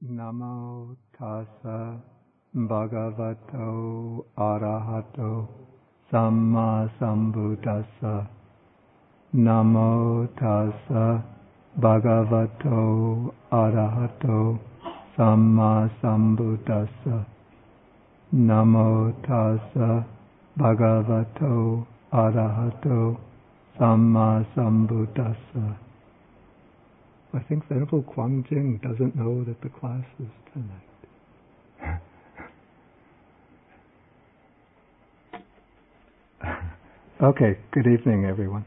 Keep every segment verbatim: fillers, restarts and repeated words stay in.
Namo tassa bhagavato arahato samma sambuddhassa. Namo tassa bhagavato arahato samma sambuddhassa. Namo tassa bhagavato arahato samma sambuddhassa. I think Venerable Guangjing doesn't know that the class is tonight. Okay, good evening, everyone.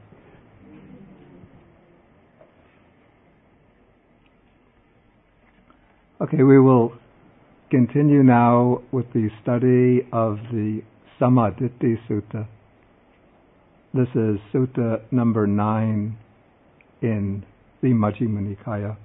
Okay, we will continue now with the study of the Sammaditthi Sutta. This is Sutta number nine in the Majjhima Nikaya.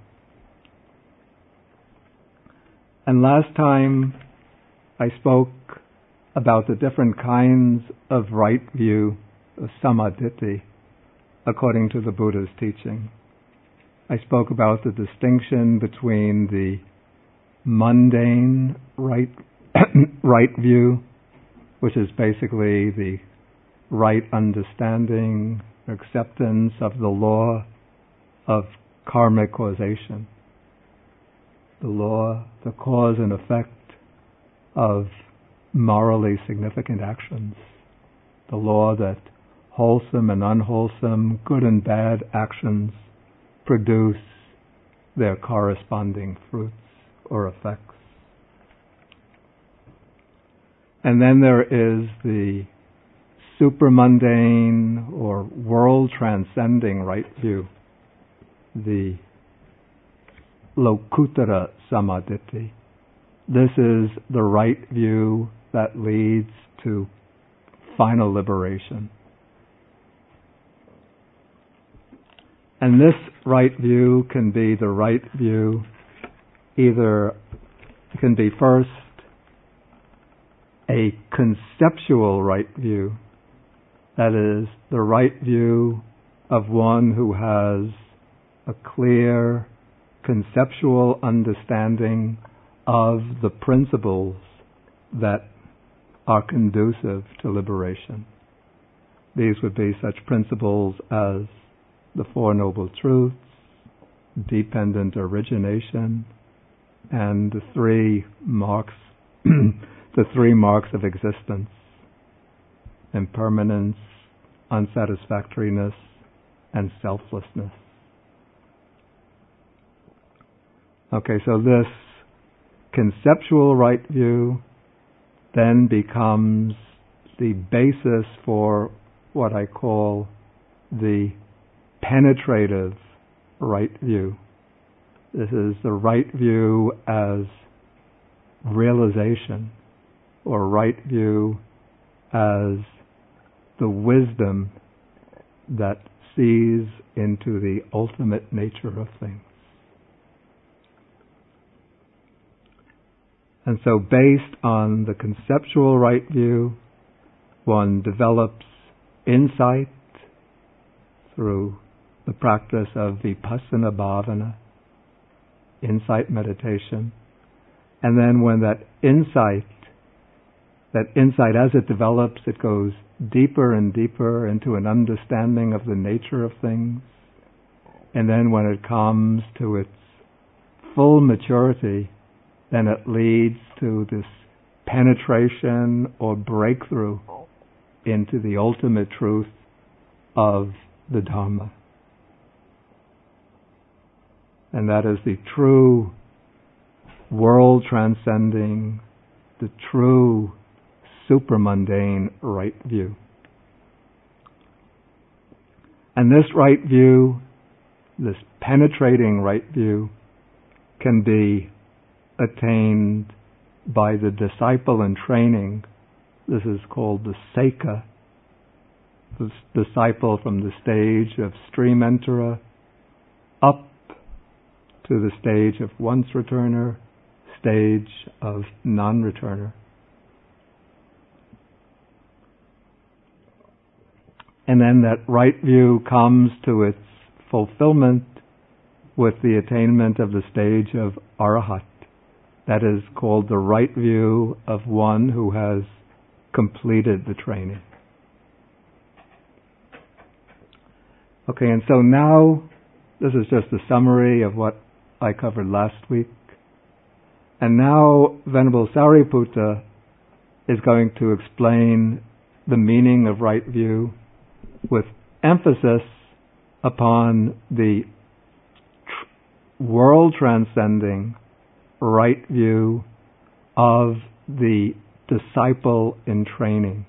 And last time I spoke about the different kinds of right view of Sammaditthi according to the Buddha's teaching. I spoke about the distinction between the mundane right right view, which is basically the right understanding, acceptance of the law of karmic causation, the law, the cause and effect of morally significant actions, the law that wholesome and unwholesome, good and bad actions produce their corresponding fruits or effects. And then there is the supramundane or world-transcending right view, the Lokuttara Sammaditthi. This is the right view that leads to final liberation. And this right view can be the right view, either it can be first a conceptual right view, that is, the right view of one who has a clear conceptual understanding of the principles that are conducive to liberation. These would be such principles as the Four Noble Truths, dependent origination, and the three marks, the three marks of existence: impermanence, unsatisfactoriness, and selflessness. Okay, so this conceptual right view then becomes the basis for what I call the penetrative right view. This is the right view as realization, or right view as the wisdom that sees into the ultimate nature of things. And so based on the conceptual right view, one develops insight through the practice of vipassana bhavana, insight meditation. And then when that insight, that insight as it develops, it goes deeper and deeper into an understanding of the nature of things. And then when it comes to its full maturity, then it leads to this penetration or breakthrough into the ultimate truth of the Dharma. And that is the true world-transcending, the true supramundane right view. And this right view, this penetrating right view, can be attained by the disciple in training. This is called the Seka, the disciple from the stage of stream enterer up to the stage of once returner, stage of non-returner. And then that right view comes to its fulfillment with the attainment of the stage of Arahat, That is called the right view of one who has completed the training. Okay, and so now, this is just a summary of what I covered last week. And now Venerable Sariputta is going to explain the meaning of right view with emphasis upon the tr- world-transcending right view of the disciple in training,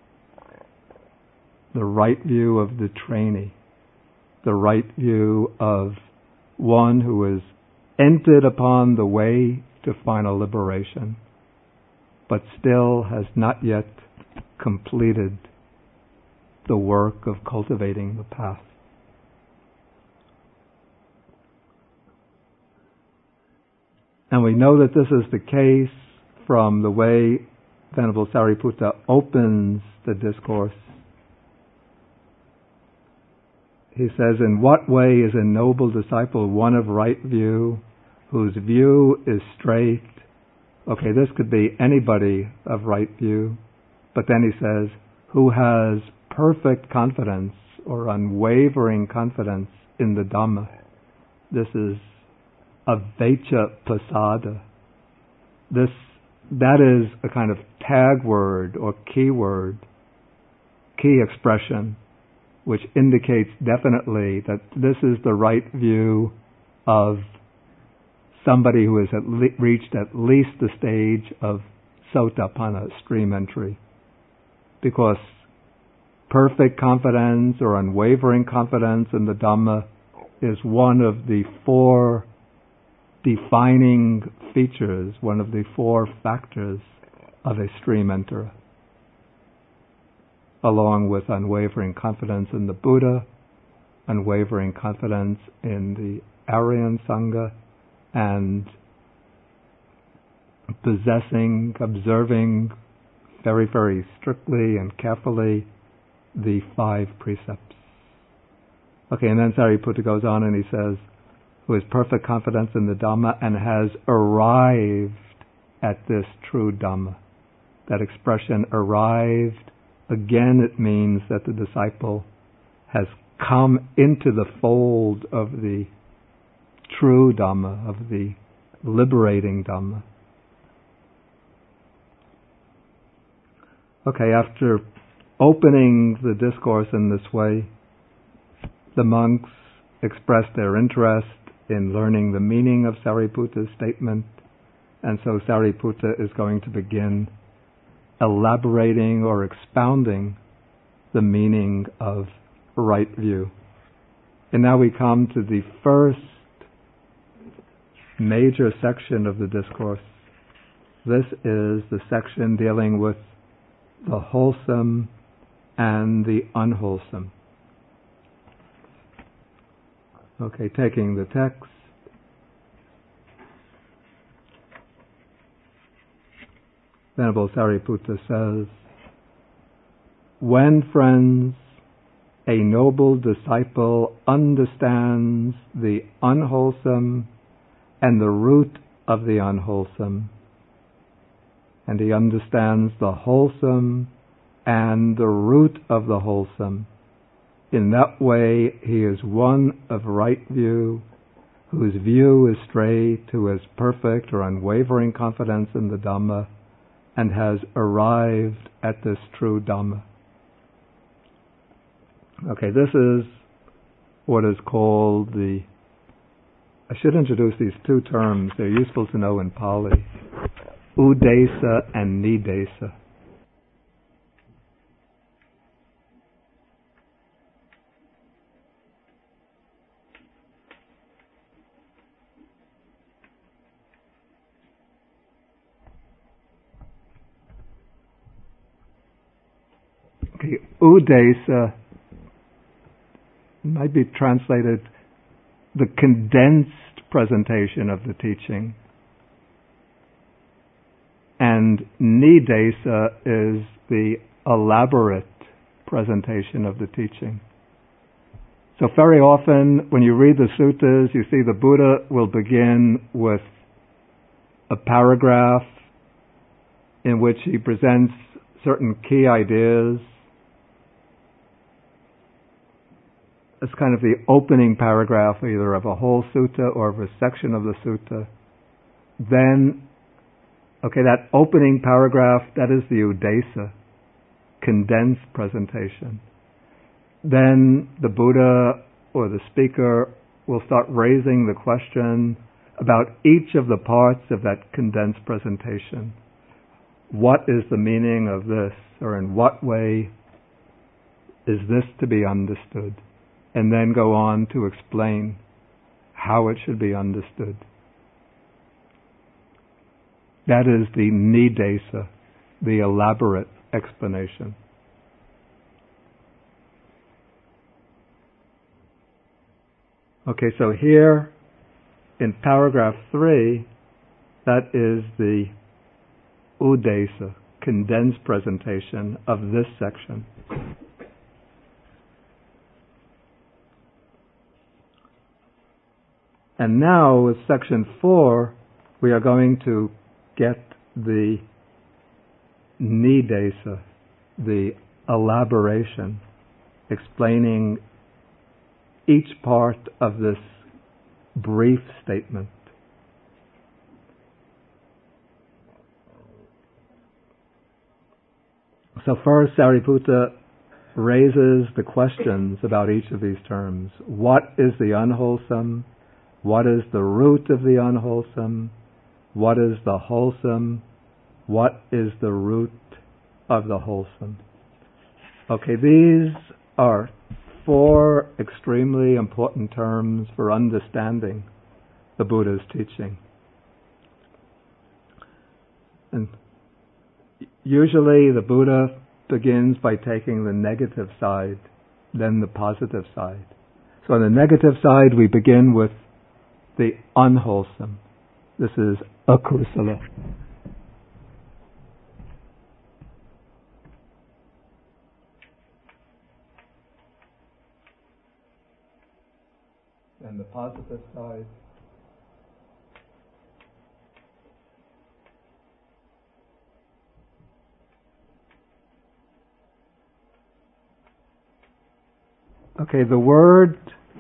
the right view of the trainee, the right view of one who has entered upon the way to final liberation, but still has not yet completed the work of cultivating the path. And we know that this is the case from the way Venerable Sariputta opens the discourse. He says, "In what way is a noble disciple one of right view, whose view is straight?" Okay, this could be anybody of right view, but then he says, "who has perfect confidence or unwavering confidence in the Dhamma." This is Avecha Pasada. This, that is a kind of tag word or key word, key expression, which indicates definitely that this is the right view of somebody who has at le- reached at least the stage of Sotapanna, stream entry. Because perfect confidence or unwavering confidence in the Dhamma is one of the four defining features, one of the four factors of a stream enterer, along with unwavering confidence in the Buddha, unwavering confidence in the Aryan Sangha, and possessing, observing very, very strictly and carefully the five precepts. Okay, and then Sariputta goes on and he says, "who has perfect confidence in the Dhamma and has arrived at this true Dhamma." That expression, arrived, again it means that the disciple has come into the fold of the true Dhamma, of the liberating Dhamma. Okay, after opening the discourse in this way, the monks expressed their interest in learning the meaning of Sariputta's statement, and so Sariputta is going to begin elaborating or expounding the meaning of right view. And now we come to the first major section of the discourse. This is the section dealing with the wholesome and the unwholesome. Okay, taking the text. Venerable Sariputta says, "When, friends, a noble disciple understands the unwholesome and the root of the unwholesome, and he understands the wholesome and the root of the wholesome, in that way he is one of right view, whose view is straight, who has perfect or unwavering confidence in the Dhamma, and has arrived at this true Dhamma." Okay, this is what is called the, I should introduce these two terms, they're useful to know in Pali, Udesa and Nidesa. Okay, Udesa might be translated the condensed presentation of the teaching, and Nidesa is the elaborate presentation of the teaching. So very often when you read the suttas, you see the Buddha will begin with a paragraph in which he presents certain key ideas. It's kind of the opening paragraph either of a whole sutta or of a section of the sutta. Then, okay, that opening paragraph, that is the udesa, condensed presentation. Then the Buddha or the speaker will start raising the question about each of the parts of that condensed presentation. What is the meaning of this, or in what way is this to be understood? And then go on to explain how it should be understood. That is the nidesa, the elaborate explanation. Okay, so here in paragraph three, that is the udesa, condensed presentation of this section. And now with section four, we are going to get the nidesa, the elaboration, explaining each part of this brief statement. So first, Sariputta raises the questions about each of these terms. What is the unwholesome? What is the root of the unwholesome? What is the wholesome? What is the root of the wholesome? Okay, these are four extremely important terms for understanding the Buddha's teaching. And usually the Buddha begins by taking the negative side, then the positive side. So on the negative side, we begin with the unwholesome. This is akusala. And the positive side. Okay, the word,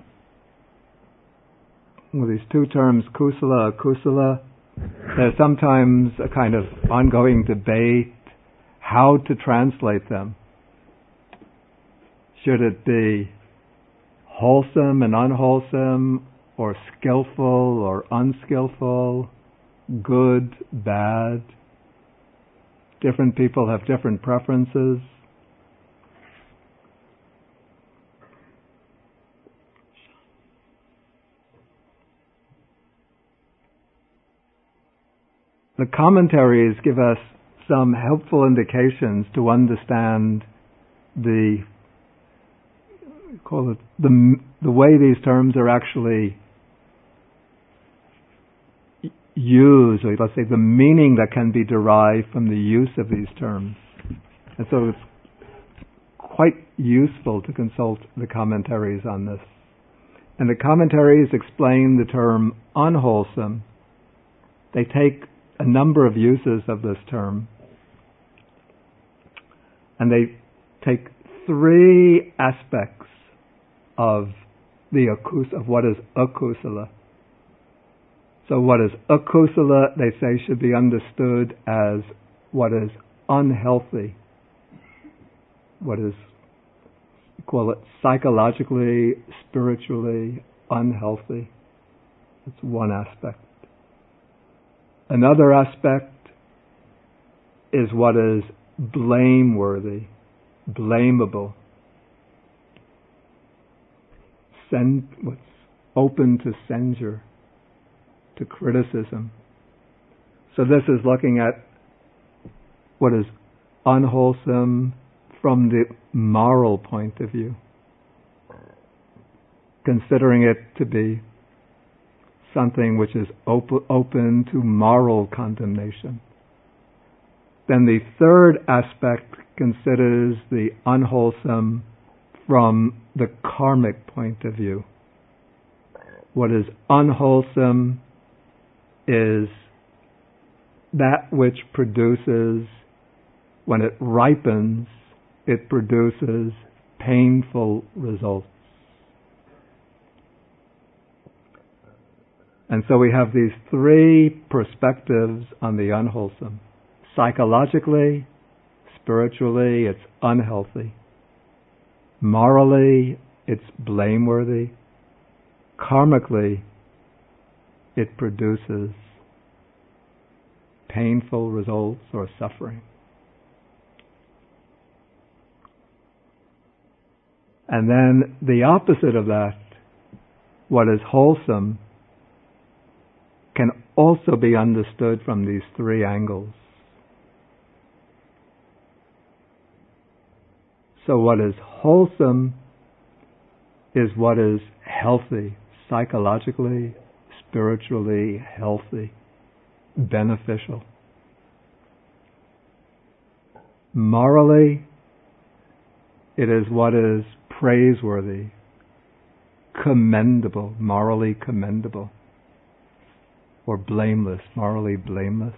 well, these two terms, kusala, akusala, there's sometimes a kind of ongoing debate how to translate them. Should it be wholesome and unwholesome, or skillful or unskillful, good, bad? Different people have different preferences. The commentaries give us some helpful indications to understand the call it the the way these terms are actually used, or let's say the meaning that can be derived from the use of these terms. And so it's quite useful to consult the commentaries on this. And the commentaries explain the term unwholesome. They take a number of uses of this term, and they take three aspects of the akus of what is akusala. So what is akusala, they say, should be understood as what is unhealthy, what is, call it psychologically, spiritually unhealthy. That's one aspect. Another aspect is what is blameworthy, blamable, Send, what's open to censure, to criticism. So this is looking at what is unwholesome from the moral point of view, considering it to be something which is op- open to moral condemnation. Then the third aspect considers the unwholesome from the karmic point of view. What is unwholesome is that which produces, when it ripens, it produces painful results. And so we have these three perspectives on the unwholesome. Psychologically, spiritually, it's unhealthy. Morally, it's blameworthy. Karmically, it produces painful results or suffering. And then the opposite of that, what is wholesome, can also be understood from these three angles. So what is wholesome is what is healthy, psychologically, spiritually healthy, beneficial. Morally, it is what is praiseworthy, commendable, morally commendable, or blameless, morally blameless.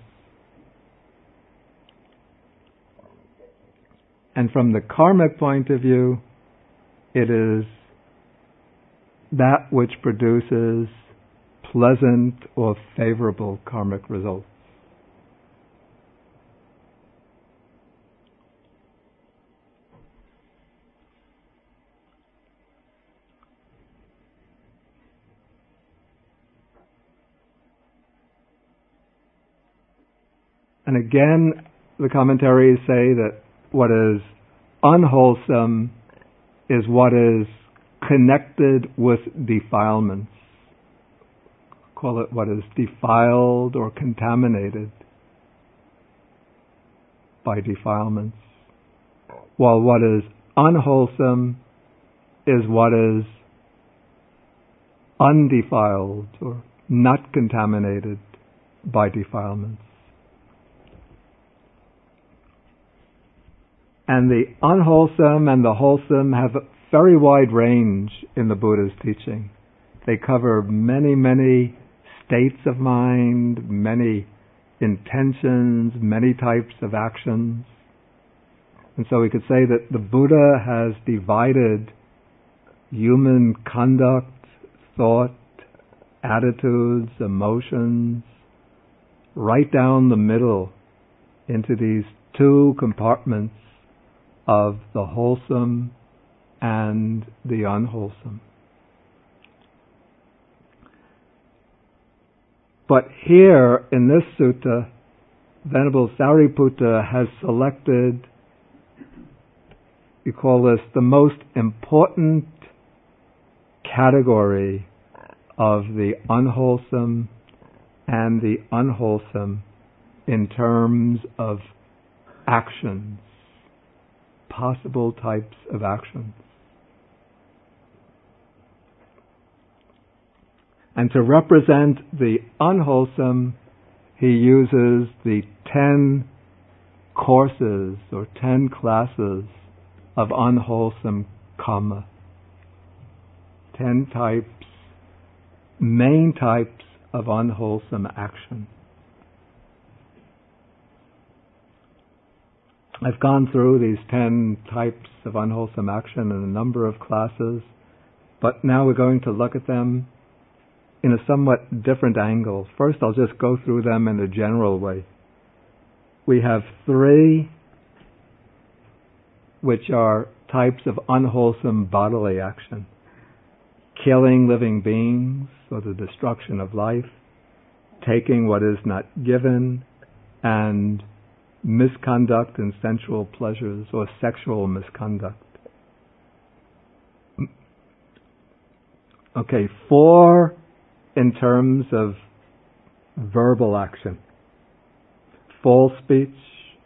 And from the karmic point of view, it is that which produces pleasant or favorable karmic results. And again, the commentaries say that what is unwholesome is what is connected with defilements. Call it what is defiled or contaminated by defilements. While what is unwholesome is what is undefiled or not contaminated by defilements. And the unwholesome and the wholesome have a very wide range in the Buddha's teaching. They cover many, many states of mind, many intentions, many types of actions. And so we could say that the Buddha has divided human conduct, thought, attitudes, emotions, right down the middle into these two compartments of the wholesome and the unwholesome. But here in this sutta, Venerable Sariputta has selected, we call this the most important category of the unwholesome and the unwholesome in terms of actions, possible types of actions. And to represent the unwholesome, he uses the ten courses or ten classes of unwholesome karma. Ten types, main types of unwholesome action. I've gone through these ten types of unwholesome action in a number of classes, but now we're going to look at them in a somewhat different angle. First, I'll just go through them in a general way. We have three which are types of unwholesome bodily action. Killing living beings, or the destruction of life, taking what is not given, and misconduct in sensual pleasures or sexual misconduct. Okay, four in terms of verbal action. False speech,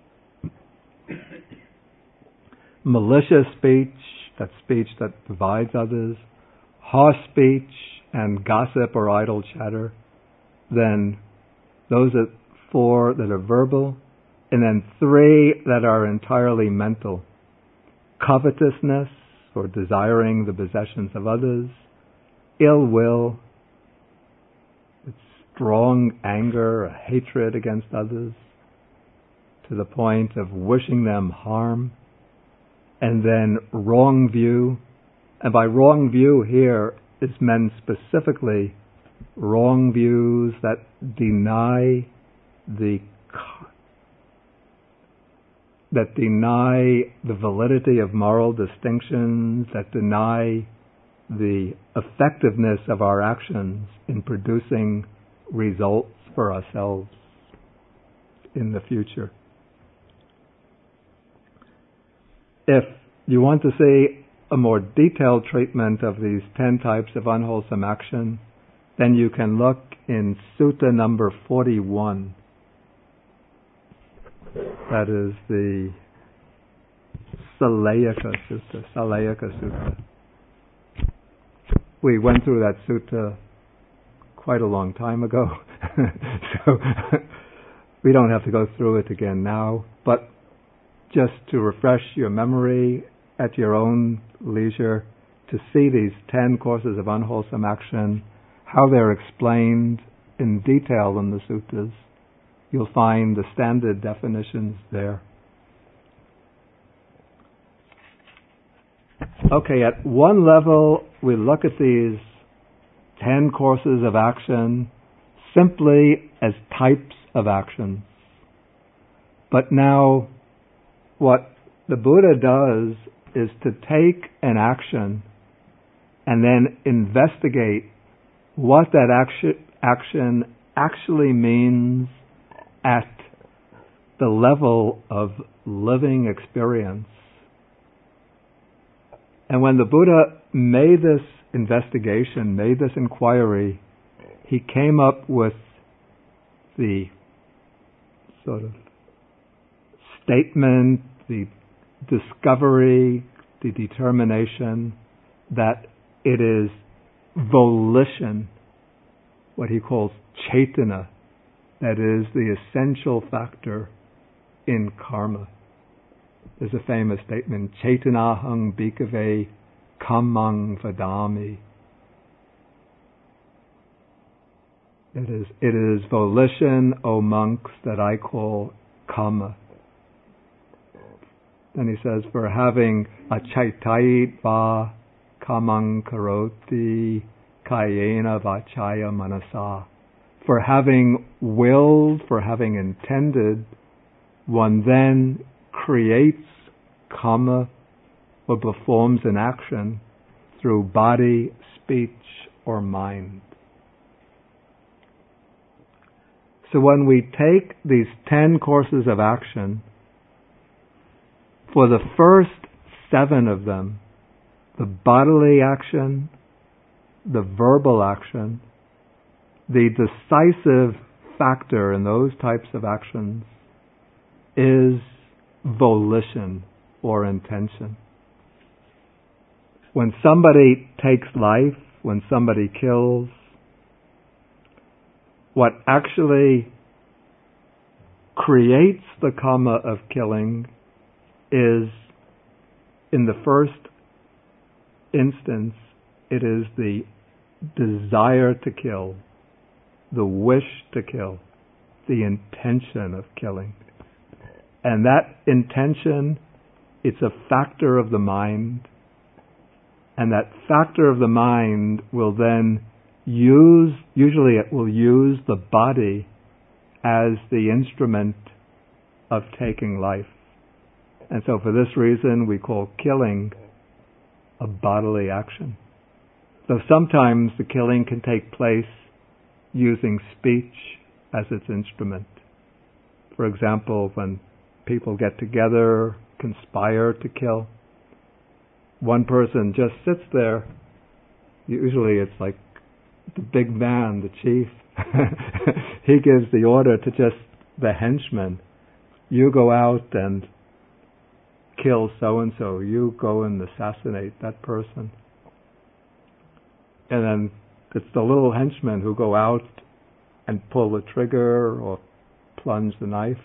malicious speech, that's speech that divides others, harsh speech, and gossip or idle chatter. Then those are four that are verbal, and then three that are entirely mental. Covetousness, or desiring the possessions of others, ill will, it's strong anger, a hatred against others, to the point of wishing them harm, and then wrong view. And by wrong view here is meant specifically wrong views that deny the that deny the validity of moral distinctions, that deny the effectiveness of our actions in producing results for ourselves in the future. If you want to see a more detailed treatment of these ten types of unwholesome action, then you can look in Sutta number forty-one. That is the Salayaka Sutta. Salayaka Sutta. We went through that sutta quite a long time ago, so we don't have to go through it again now. But just to refresh your memory at your own leisure, to see these ten courses of unwholesome action, how they're explained in detail in the suttas. You'll find the standard definitions there. Okay, at one level, we look at these ten courses of action simply as types of actions. But now, what the Buddha does is to take an action and then investigate what that action, action actually means at the level of living experience. And when the Buddha made this investigation, made this inquiry, he came up with the sort of statement, the discovery, the determination that it is volition, what he calls chaitana, that is the essential factor in karma. There's a famous statement, Chaitanahang bhikkhave kammang vadami. It is, it is volition, O monks, that I call kamma. Then he says, for having achaitatva kamang karoti kayena vachaya manasa. For having willed, for having intended, one then creates kamma or performs an action through body, speech, or mind. So when we take these ten courses of action, for the first seven of them, the bodily action, the verbal action, the decisive factor in those types of actions is volition or intention. When somebody takes life, when somebody kills, what actually creates the kamma of killing is, in the first instance, it is the desire to kill, the wish to kill, the intention of killing. And that intention, it's a factor of the mind, and that factor of the mind will then use, usually it will use the body as the instrument of taking life. And so for this reason we call killing a bodily action. So sometimes the killing can take place using speech as its instrument. For example, when people get together, conspire to kill, one person just sits there. Usually it's like the big man, the chief. He gives the order to just the henchmen. You go out and kill so-and-so. You go and assassinate that person. And then it's the little henchmen who go out and pull the trigger or plunge the knife.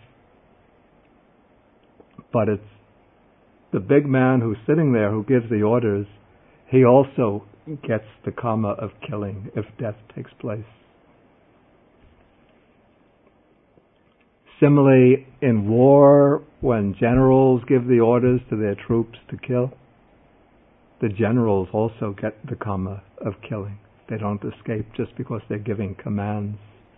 But it's the big man who's sitting there who gives the orders. He also gets the karma of killing if death takes place. Similarly, in war, when generals give the orders to their troops to kill, the generals also get the karma of killing. They don't escape just because they're giving commands.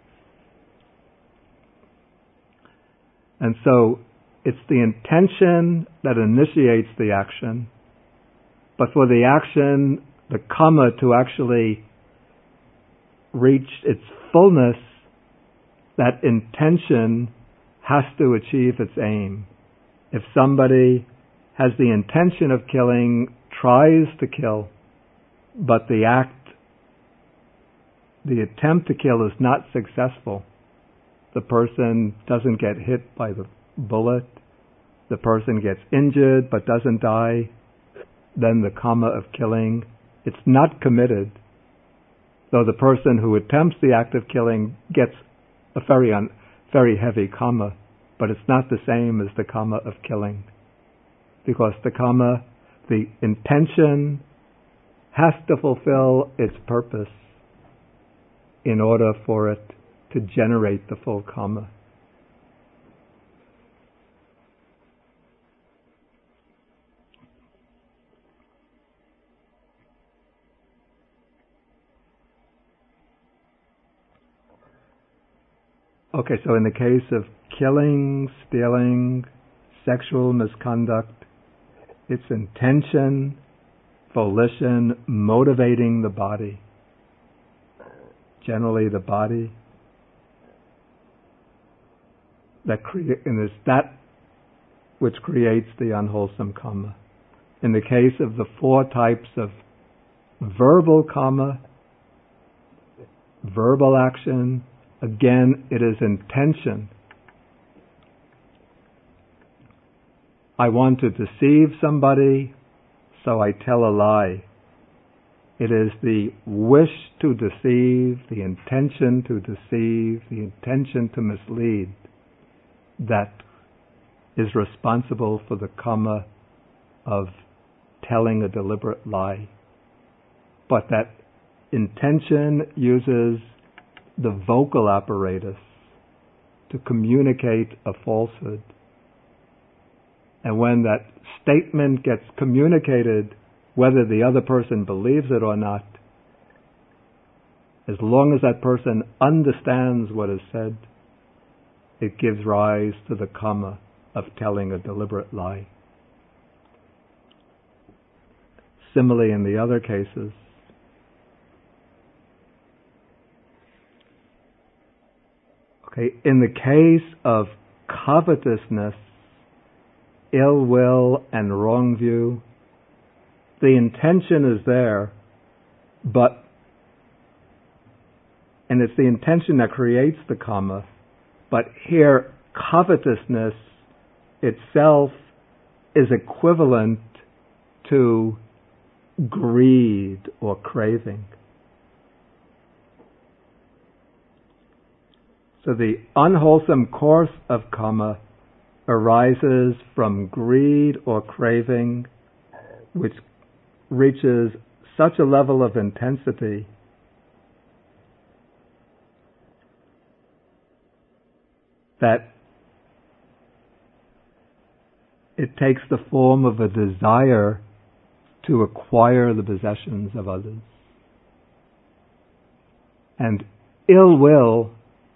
And so it's the intention that initiates the action, but for the action, the karma to actually reach its fullness, that intention has to achieve its aim. If somebody has the intention of killing, tries to kill, but the act, the attempt to kill is not successful, the person doesn't get hit by the bullet, the person gets injured but doesn't die, then the karma of killing, it's not committed. Though the person who attempts the act of killing gets a very, un, very heavy karma, but it's not the same as the karma of killing. Because the karma, the intention, has to fulfill its purpose in order for it to generate the full karma. Okay, so in the case of killing, stealing, sexual misconduct, it's intention, volition, motivating the body. Generally the body. That crea- and it's that which creates the unwholesome karma. In the case of the four types of verbal karma, verbal action, again, it is intention. I want to deceive somebody, so I tell a lie. It is the wish to deceive, the intention to deceive, the intention to mislead that is responsible for the karma of telling a deliberate lie. But that intention uses the vocal apparatus to communicate a falsehood. And when that statement gets communicated, whether the other person believes it or not, as long as that person understands what is said, it gives rise to the karma of telling a deliberate lie. Similarly, in the other cases, okay, in the case of covetousness, ill will, and wrong view, the intention is there, but, and it's the intention that creates the karma, but here, covetousness itself is equivalent to greed or craving. So the unwholesome course of karma arises from greed or craving, which reaches such a level of intensity that it takes the form of a desire to acquire the possessions of others. And ill will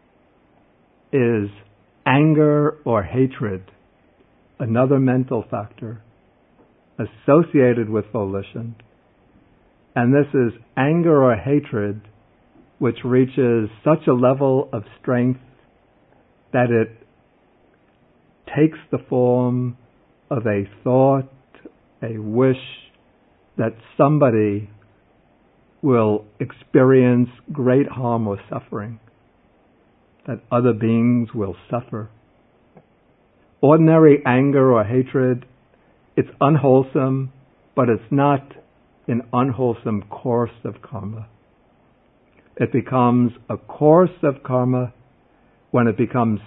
is anger or hatred, another mental factor associated with volition. And this is anger or hatred which reaches such a level of strength that it takes the form of a thought, a wish that somebody will experience great harm or suffering, that other beings will suffer. Ordinary anger or hatred, it's unwholesome, but it's not an unwholesome course of karma. It becomes a course of karma when it becomes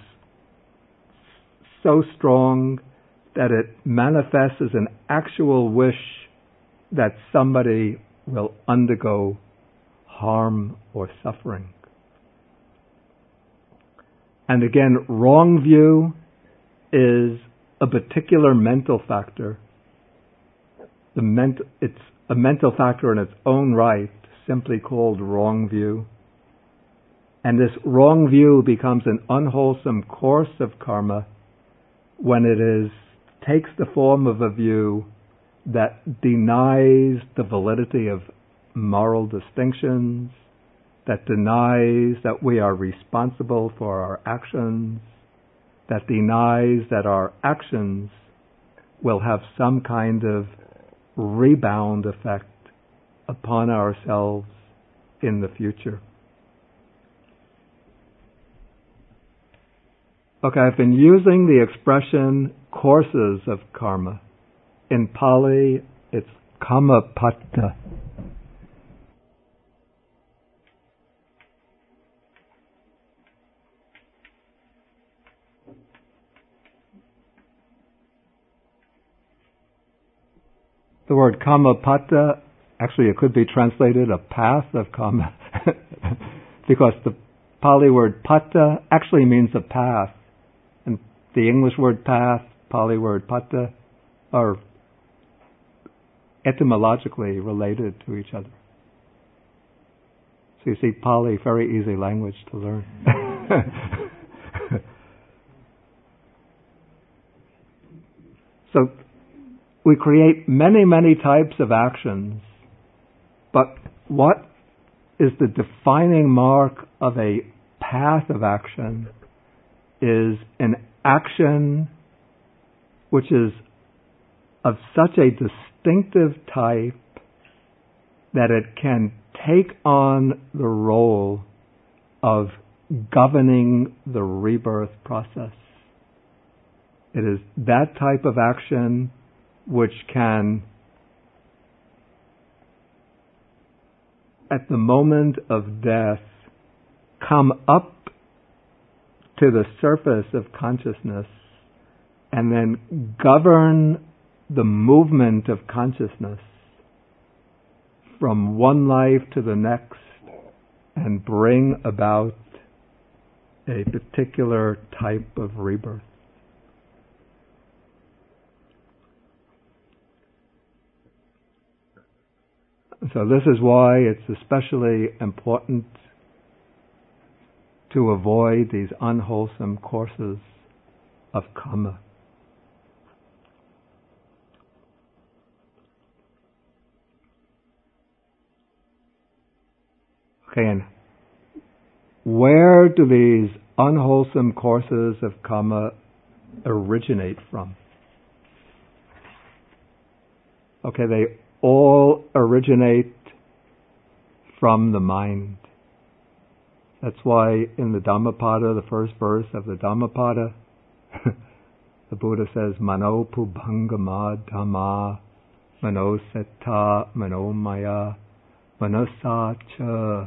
so strong that it manifests as an actual wish that somebody will undergo harm or suffering. And again, wrong view is a particular mental factor. The ment- it's a mental factor in its own right, simply called wrong view. And this wrong view becomes an unwholesome course of karma when it is takes the form of a view that denies the validity of moral distinctions, that denies that we are responsible for our actions, that denies that our actions will have some kind of rebound effect upon ourselves in the future. Okay, I've been using the expression courses of karma. In Pali, it's kammapada. The word kammapada, actually it could be translated a path of karma, because the Pali word pata actually means a path. And the English word path, Pali word pata, are etymologically related to each other. So you see, Pali, very easy language to learn. So we create many, many types of actions, but what is the defining mark of a path of action is an action which is of such a distinctive type that it can take on the role of governing the rebirth process. It is that type of action which can, at the moment of death, come up to the surface of consciousness and then govern the movement of consciousness from one life to the next and bring about a particular type of rebirth. So this is why it's especially important to avoid these unwholesome courses of karma. Okay, and where do these unwholesome courses of karma originate from? Okay, they all originate from the mind. That's why in the Dhammapada, the first verse of the Dhammapada, the Buddha says, Mano pubhangama dhamma, mano setta, mano maya, manasa cha,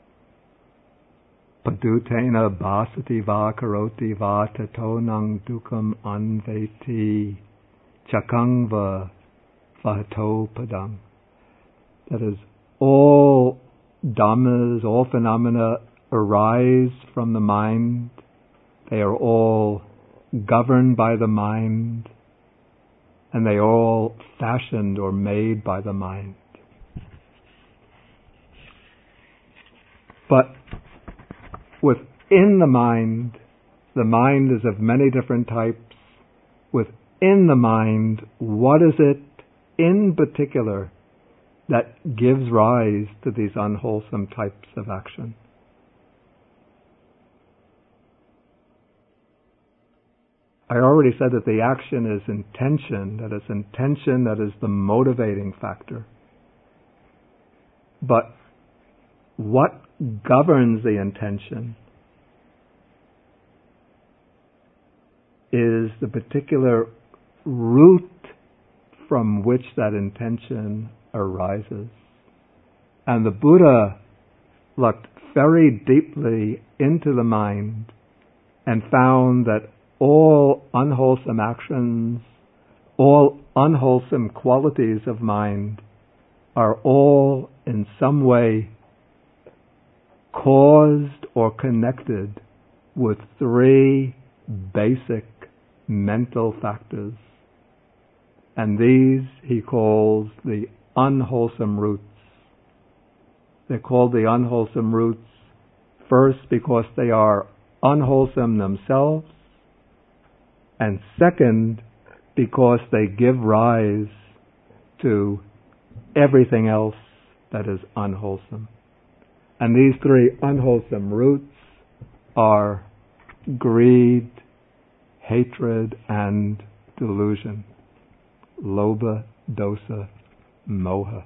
padutena basati va karoti va tatonang dukam anveti, chakang va vahato padang. That is, all dhammas, all phenomena arise from the mind. They are all governed by the mind, and they are all fashioned or made by the mind. But within the mind, the mind is of many different types. Within the mind, what is it in particular that gives rise to these unwholesome types of action? I already said that the action is intention, that it's intention that is the motivating factor. But what governs the intention is the particular root from which that intention arises. And the Buddha looked very deeply into the mind and found that all unwholesome actions, all unwholesome qualities of mind are all in some way caused or connected with three basic mental factors. And these he calls the unwholesome roots. They're called the unwholesome roots first because they are unwholesome themselves, and second because they give rise to everything else that is unwholesome. And these three unwholesome roots are greed, hatred, and delusion. Lobha, dosa, moha.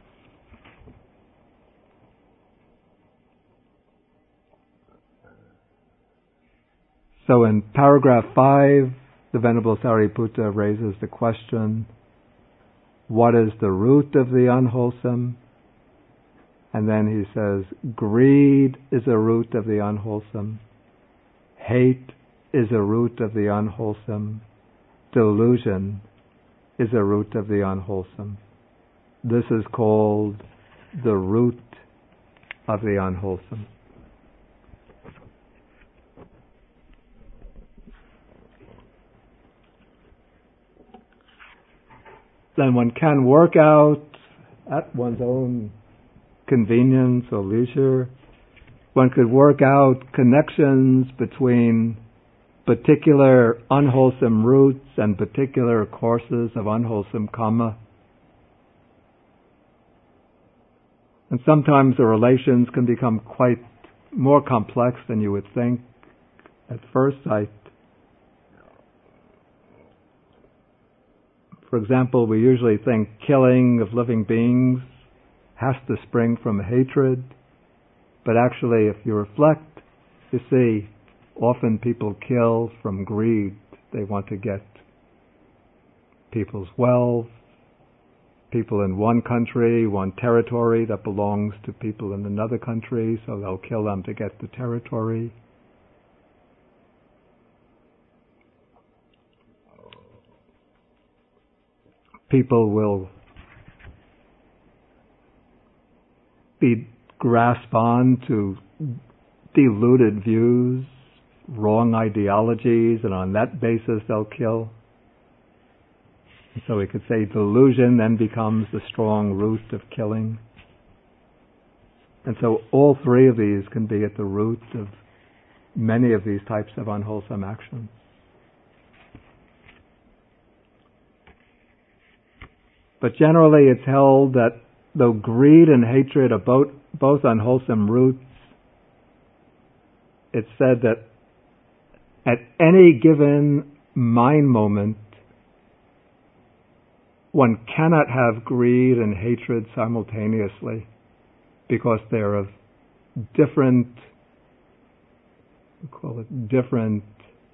So in paragraph five, the Venerable Sariputta raises the question, what is the root of the unwholesome? And then he says, greed is a root of the unwholesome. Hate is a root of the unwholesome. Delusion is a root of the unwholesome. This is called the root of the unwholesome. Then one can work out at one's own convenience or leisure. One could work out connections between particular unwholesome roots and particular courses of unwholesome karma. And sometimes the relations can become quite more complex than you would think at first sight. For example, we usually think killing of living beings has to spring from hatred, but actually if you reflect, you see, often people kill from greed. They want to get people's wealth. People in one country want territory that belongs to people in another country, so they'll kill them to get the territory. People will be grasp on to deluded views, wrong ideologies, and on that basis they'll kill. So we could say delusion then becomes the strong root of killing. And so all three of these can be at the root of many of these types of unwholesome actions. But generally it's held that though greed and hatred are both, both unwholesome roots, it's said that at any given mind moment, one cannot have greed and hatred simultaneously because they're of different, we call it different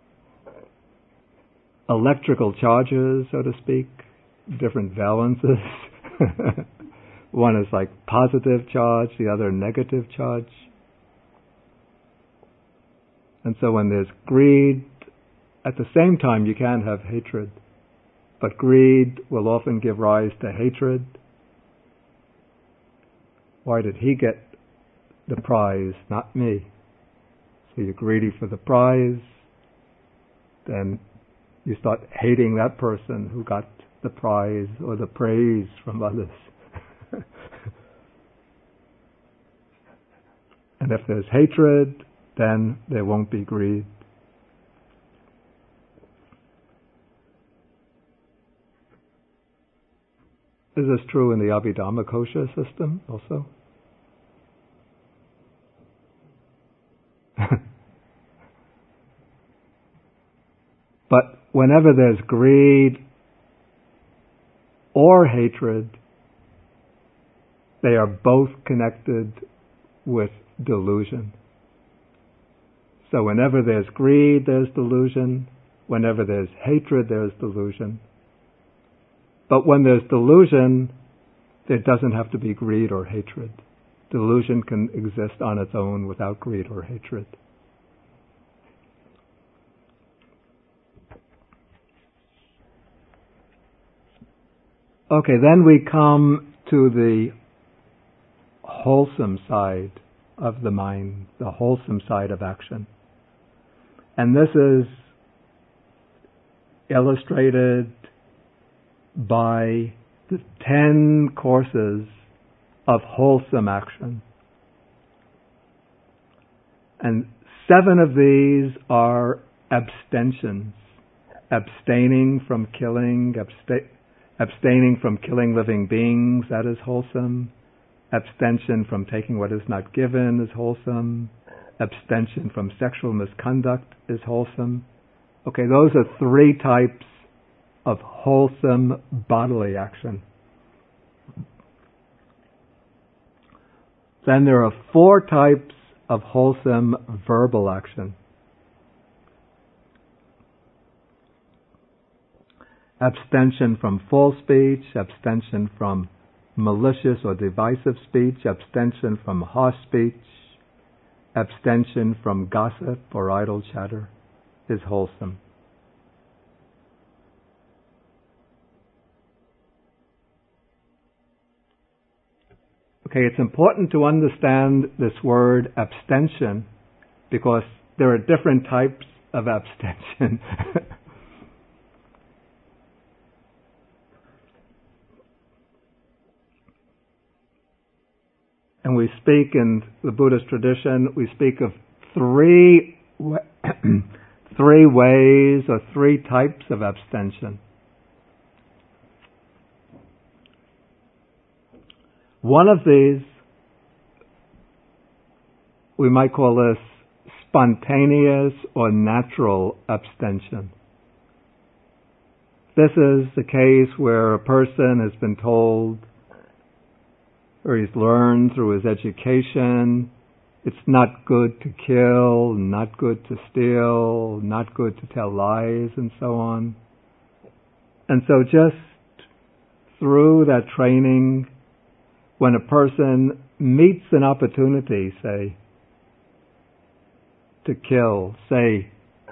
electrical charges, so to speak, different valences. One is like positive charge, the other negative charge. And so when there's greed, at the same time you can have hatred. But greed will often give rise to hatred. Why did he get the prize, not me? So you're greedy for the prize, then you start hating that person who got the prize or the praise from others. And if there's hatred, then there won't be greed. Is this true in the Abhidharmakosha system also? But whenever there's greed or hatred, they are both connected with delusion. So whenever there's greed, there's delusion. Whenever there's hatred, there's delusion. But when there's delusion, there doesn't have to be greed or hatred. Delusion can exist on its own without greed or hatred. Okay, then we come to the wholesome side of the mind, the wholesome side of action. And this is illustrated by the ten courses of wholesome action. And seven of these are abstentions. Abstaining from killing, absta- abstaining from killing living beings, that is wholesome. Abstention from taking what is not given is wholesome. Abstention from sexual misconduct is wholesome. Okay, those are three types of wholesome bodily action. Then there are four types of wholesome verbal action. Abstention from false speech, abstention from malicious or divisive speech, abstention from harsh speech, abstention from gossip or idle chatter is wholesome. Okay, it's important to understand this word abstention because there are different types of abstention. And we speak in the Buddhist tradition, we speak of three, three ways or three types of abstention. One of these, we might call this spontaneous or natural abstention. This is the case where a person has been told, or he's learned through his education, it's not good to kill, not good to steal, not good to tell lies, and so on. And so just through that training, when a person meets an opportunity, say, to kill, say,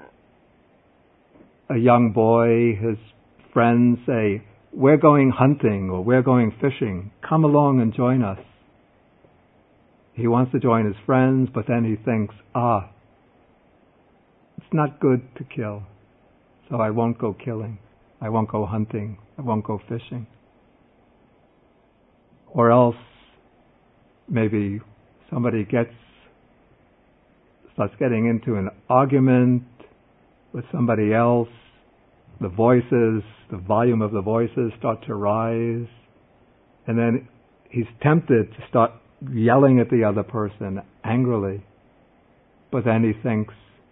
a young boy, his friends say, we're going hunting or we're going fishing, come along and join us. He wants to join his friends, but then he thinks, ah, it's not good to kill, so I won't go killing, I won't go hunting, I won't go fishing. Or else, maybe somebody gets, starts getting into an argument with somebody else, the voices, the volume of the voices start to rise, and then he's tempted to start yelling at the other person angrily, but then he thinks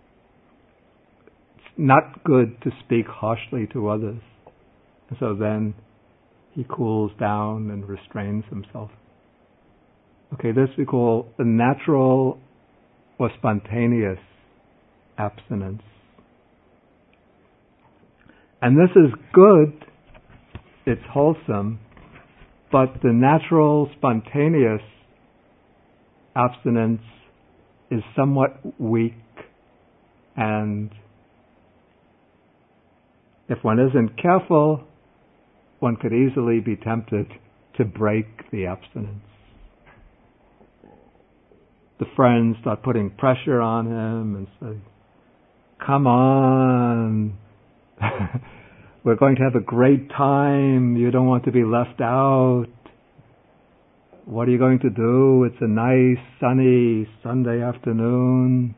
it's not good to speak harshly to others, and so then he cools down and restrains himself. Okay, this we call the natural or spontaneous abstinence. And this is good, it's wholesome, but the natural, spontaneous abstinence is somewhat weak, and if one isn't careful, one could easily be tempted to break the abstinence. The friends start putting pressure on him and say, come on, we're going to have a great time, you don't want to be left out. What are you going to do? It's a nice, sunny Sunday afternoon.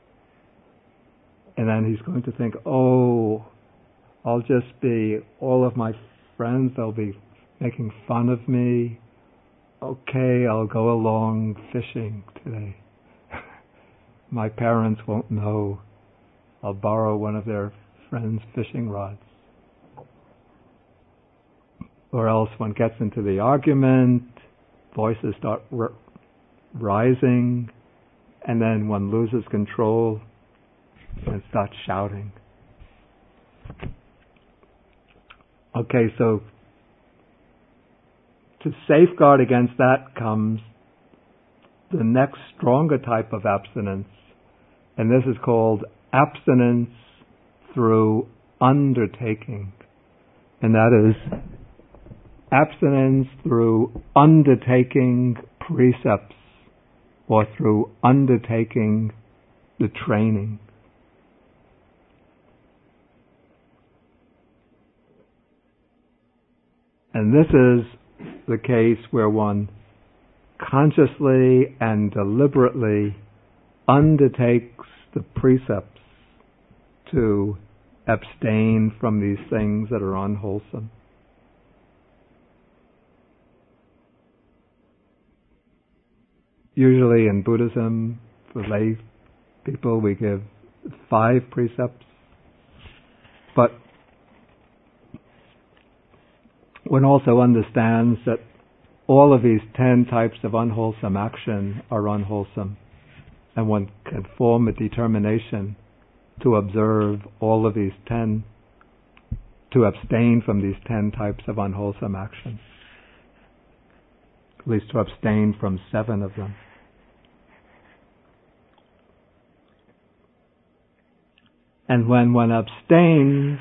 And then he's going to think, oh, I'll just be, all of my friends, they'll be making fun of me. Okay, I'll go along fishing today. My parents won't know. I'll borrow one of their friends' fishing rods. Or else one gets into the argument, voices start r- rising, and then one loses control and starts shouting. Okay, so to safeguard against that comes the next stronger type of abstinence, and this is called abstinence through undertaking. And that is abstinence through undertaking precepts or through undertaking the training. And this is the case where one consciously and deliberately undertakes the precepts to abstain from these things that are unwholesome. Usually in Buddhism, for lay people, we give five precepts, but one also understands that all of these ten types of unwholesome action are unwholesome, and one can form a determination to observe all of these ten, to abstain from these ten types of unwholesome action, at least to abstain from seven of them. And when one abstains,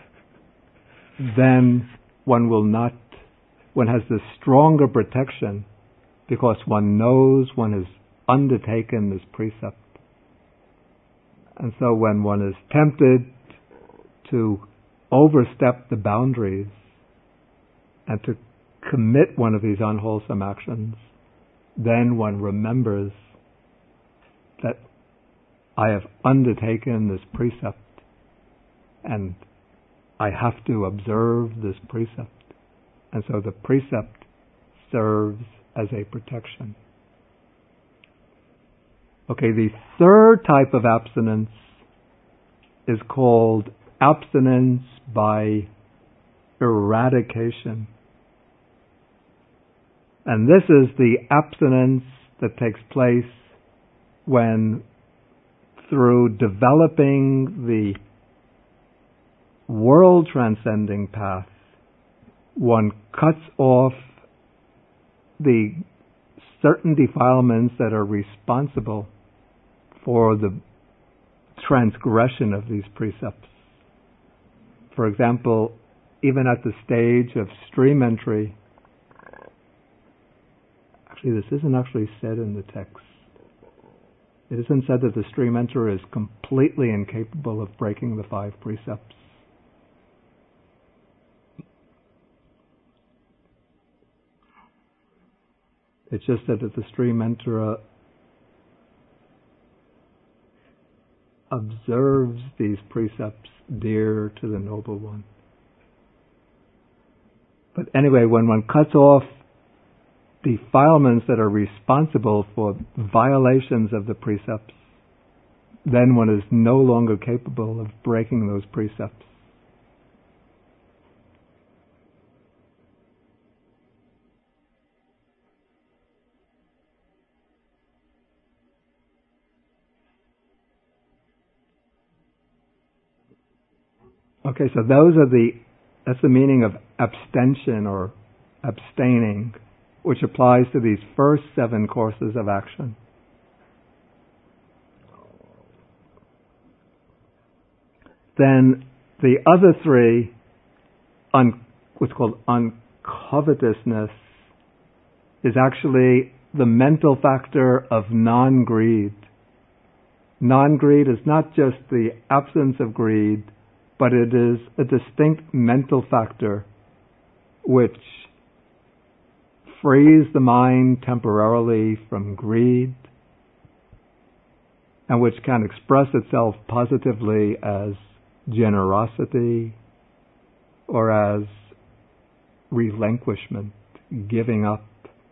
then one will not, one has this stronger protection because one knows one has undertaken this precept. And so when one is tempted to overstep the boundaries and to commit one of these unwholesome actions, then one remembers that I have undertaken this precept and I have to observe this precept. And so the precept serves as a protection. Okay, the third type of abstinence is called abstinence by eradication. And this is the abstinence that takes place when, through developing the world transcending path, one cuts off the certain defilements that are responsible for the transgression of these precepts. For example, even at the stage of stream entry, actually this isn't actually said in the text. It isn't said that the stream enterer is completely incapable of breaking the five precepts. It's just that the stream enterer observes these precepts dear to the Noble One. But anyway, when one cuts off defilements that are responsible for violations of the precepts, then one is no longer capable of breaking those precepts. Okay, so those are the, that's the meaning of abstention or abstaining, which applies to these first seven courses of action. Then the other three, un, what's called uncovetousness, is actually the mental factor of non-greed. Non-greed is not just the absence of greed, but it is a distinct mental factor which frees the mind temporarily from greed and which can express itself positively as generosity or as relinquishment, giving up.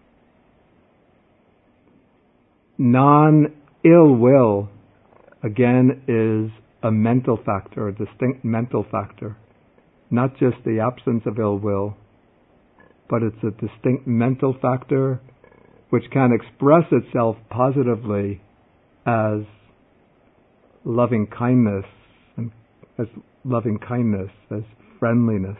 Non-ill will, again, is a mental factor, a distinct mental factor, not just the absence of ill will, but it's a distinct mental factor which can express itself positively as loving kindness, and as loving kindness, as friendliness.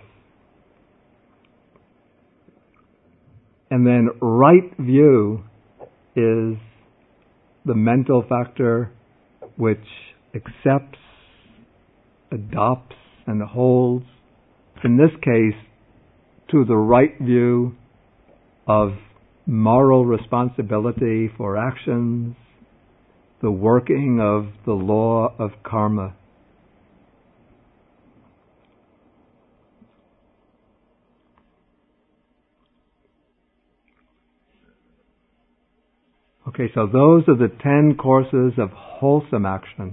And then right view is the mental factor which accepts, adopts, and holds, in this case, to the right view of moral responsibility for actions, the working of the law of karma. Okay, so those are the ten courses of wholesome action.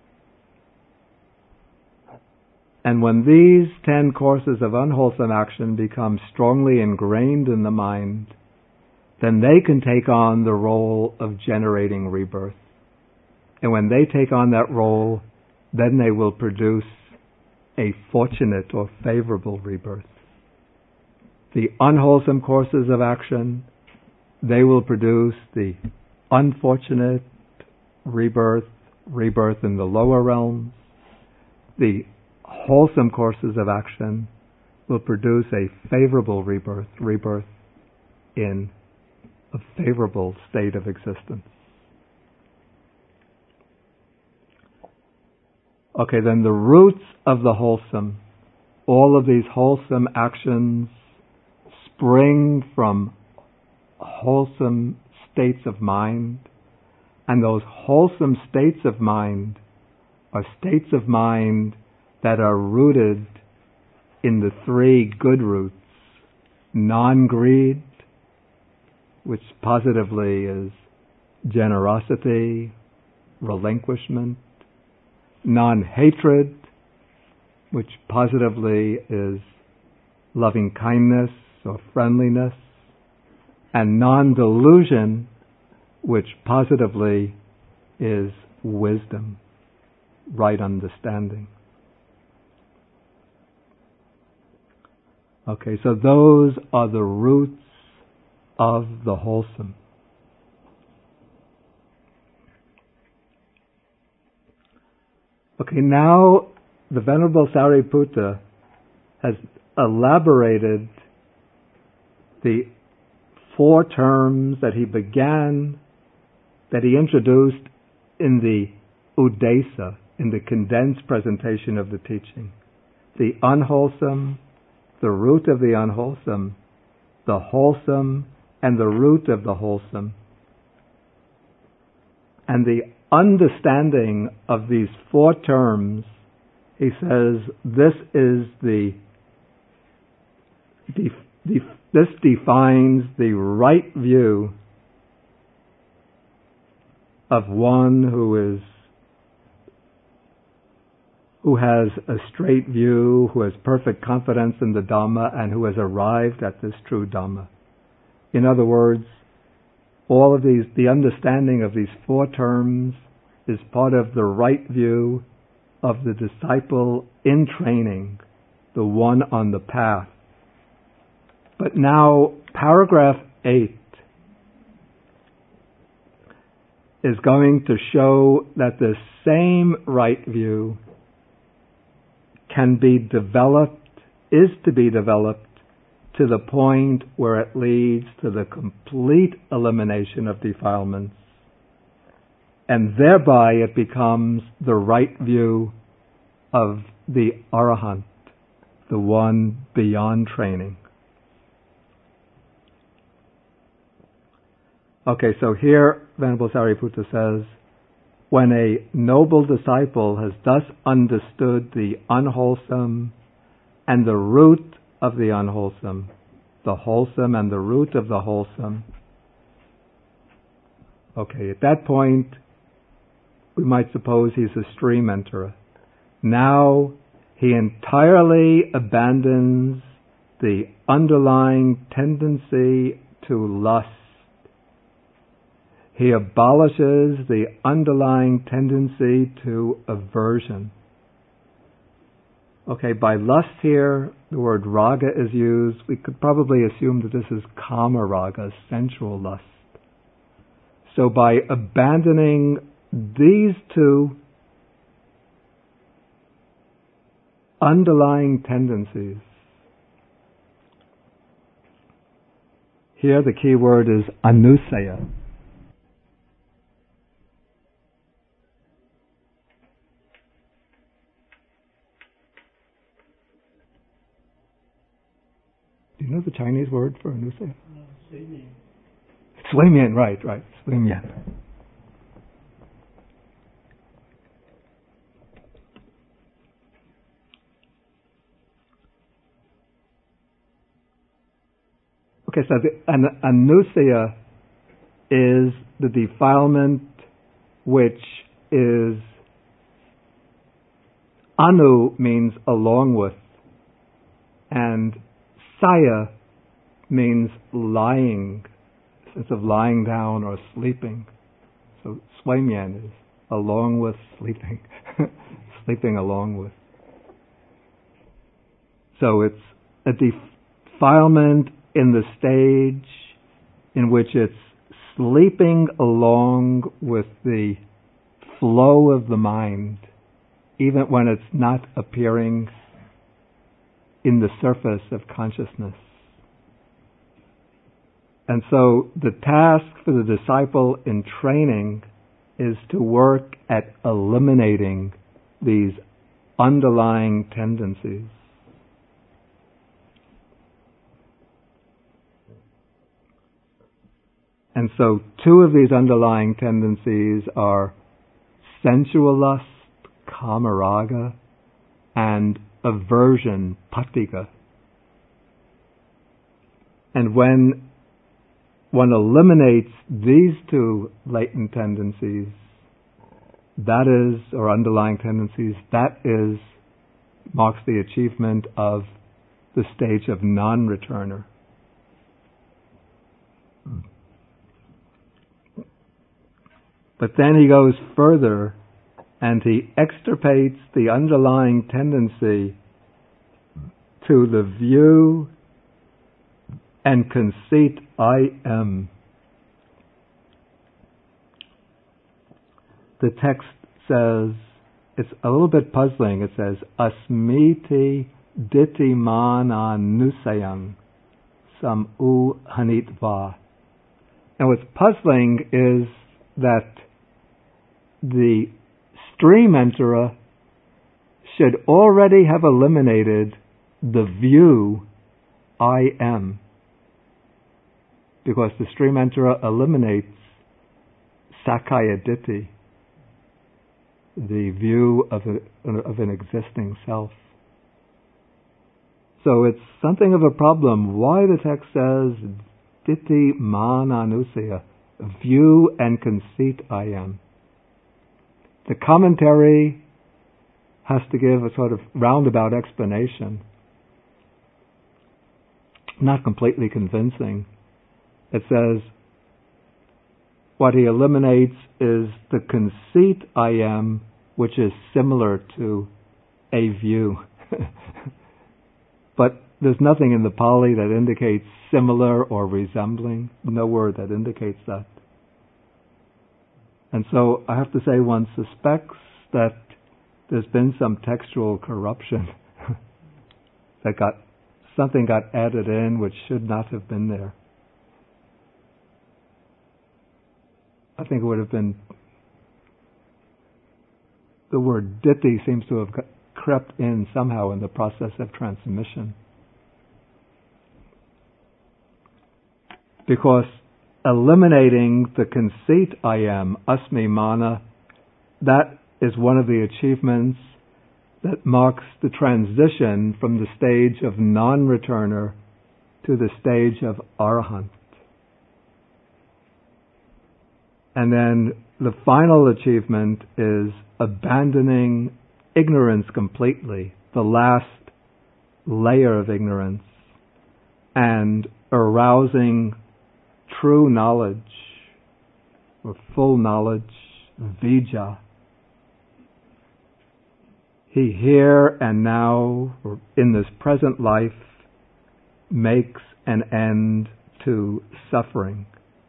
And when these ten courses of unwholesome action become strongly ingrained in the mind, then they can take on the role of generating rebirth. And when they take on that role, then they will produce a fortunate or favorable rebirth. The unwholesome courses of action, they will produce the unfortunate rebirth, rebirth in the lower realms. The wholesome courses of action will produce a favorable rebirth, rebirth in a favorable state of existence. Okay, then the roots of the wholesome, all of these wholesome actions spring from wholesome states of mind, and those wholesome states of mind are states of mind that are rooted in the three good roots: non-greed, which positively is generosity, relinquishment; non-hatred, which positively is loving kindness or friendliness; and non-delusion, which positively is wisdom, right understanding. Okay, so those are the roots of the wholesome. Okay, now the Venerable Sariputta has elaborated the four terms that he began, that he introduced in the Udesa, in the condensed presentation of the teaching. The unwholesome, the root of the unwholesome, the wholesome, and the root of the wholesome. And the understanding of these four terms, he says, this is the, the, the this defines the right view of one who is who has a straight view, who has perfect confidence in the Dhamma, and who has arrived at this true Dhamma. In other words, all of these, the understanding of these four terms is part of the right view of the disciple in training, the one on the path. But now, paragraph eight is going to show that the same right view can be developed, is to be developed to the point where it leads to the complete elimination of defilements, and thereby it becomes the right view of the Arahant, the one beyond training. Okay, so here Venerable Sariputta says, when a noble disciple has thus understood the unwholesome and the root of the unwholesome, the wholesome and the root of the wholesome, okay, at that point, we might suppose he's a stream enterer. Now, he entirely abandons the underlying tendency to lust. He abolishes the underlying tendency to aversion. Okay, by lust here, the word raga is used. We could probably assume that this is kama raga, sensual lust. So by abandoning these two underlying tendencies, here the key word is anusaya. Do you know the Chinese word for anusaya? No, sui-mian. Sui-mian, right, right, sui-mian. Okay, so the an, anusaya is the defilement which is, anu means along with, and saya means lying, sense of lying down or sleeping. So swaimyan is along with sleeping, sleeping along with. So it's a defilement in the stage in which it's sleeping along with the flow of the mind, even when it's not appearing in the surface of consciousness. And so the task for the disciple in training is to work at eliminating these underlying tendencies. And so two of these underlying tendencies are sensual lust, kamaraga, and aversion, patika. And when one eliminates these two latent tendencies, that is, or underlying tendencies, that is, marks the achievement of the stage of non-returner. But then he goes further and he extirpates the underlying tendency to the view and conceit I am. The text says, it's a little bit puzzling, it says, asmiti ditti mana nusayang sam u hanitva. And what's puzzling is that the stream enterer should already have eliminated the view I am, because the stream enterer eliminates Sakaya Ditti, the view of, a, of an existing self. So it's something of a problem why the text says Ditti mana nusaya, view and conceit I am. The commentary has to give a sort of roundabout explanation. Not completely convincing. It says, what he eliminates is the conceit I am, which is similar to a view. But there's nothing in the Pali that indicates similar or resembling. No word that indicates that. And so I have to say one suspects that there's been some textual corruption that got something got added in which should not have been there. I think it would have been, the word ditti seems to have crept in somehow in the process of transmission. Because eliminating the conceit I am, asmi mana, that is one of the achievements that marks the transition from the stage of non-returner to the stage of arahant. And then the final achievement is abandoning ignorance completely, the last layer of ignorance, and arousing true knowledge, or full knowledge, vijja. He here and now, or in this present life, makes an end to suffering.